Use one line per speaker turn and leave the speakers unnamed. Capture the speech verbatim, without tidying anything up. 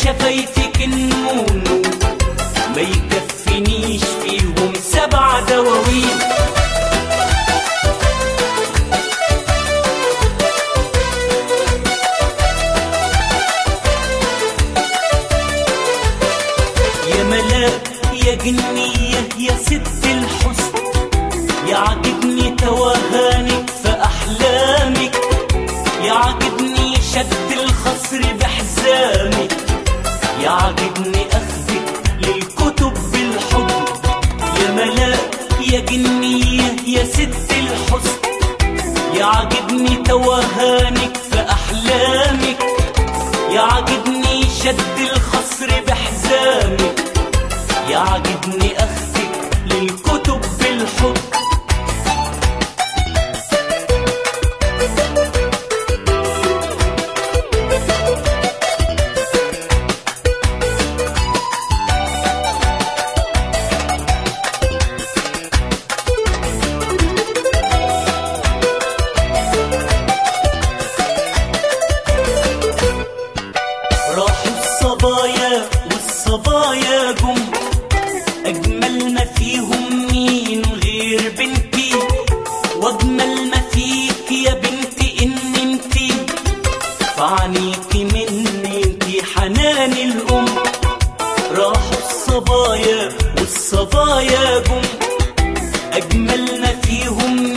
شفايفك النون ما يكفنيش فيهم سبع دواوين. يا ملاك يا جنية يا ست الحسن، يعجبني توهانك في أحلامك، يعجبني شد الخصر بحزامك، يعجبني أخذك للكتب بالحضن. يا ملاك يا جنية يا ست الحسن، يعجبني توهانك في أحلامك، يعجبني شد الخصر بحزامك، يعجبني أخذك للكتب بالحضن. راحوا الصبايا والصبايا جم، أجمل ما فيهم مين غير بنتي، وأجمل ما فيك يا بنتي إن انتي فعنيكي مني انتي حنان الأم. راحوا الصبايا والصبايا جم، أجمل ما فيهم